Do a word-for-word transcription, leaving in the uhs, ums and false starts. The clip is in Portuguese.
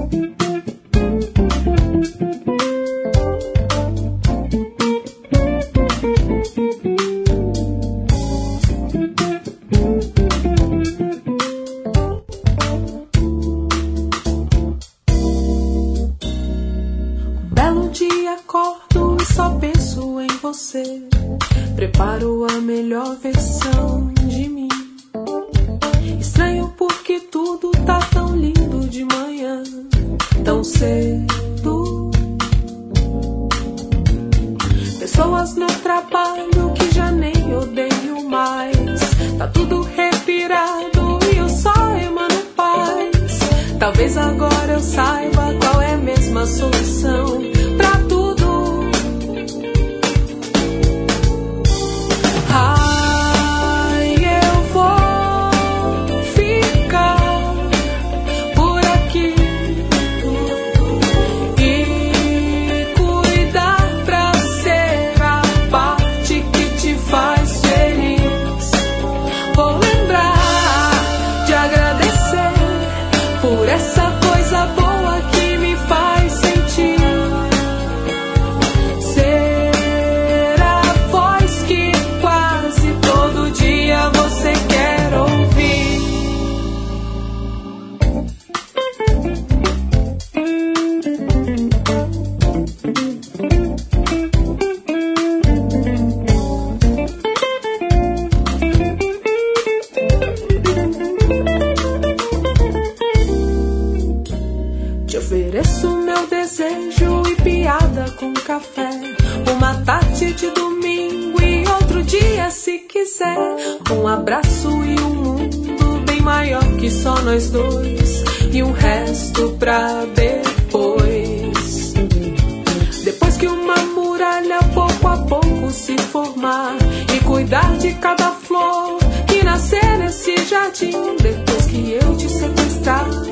Acordo e só penso em você. Preparo a melhor versão de mim. Estranho porque tudo tá tão lindo de manhã, tão cedo. Pessoas no trabalho que já nem odeio mais. Tá tudo respirado e eu só emano paz. Talvez agora eu saiba qual é mesmo a solução pra tudo. Ai, eu vou ficar por aqui e cuidar pra ser a parte que te faz feliz. Vou lembrar de agradecer por essa coisa boa que me faz sentir. Ser a voz que quase todo dia você quer ouvir. Te ofereço meu desejo e piada com café. Uma tarde de domingo e outro dia se quiser. Um abraço e um mundo bem maior que só nós dois. E um resto pra depois. Depois que uma muralha pouco a pouco se formar. E cuidar de cada flor que nascer nesse jardim. Depois que eu te sequestrar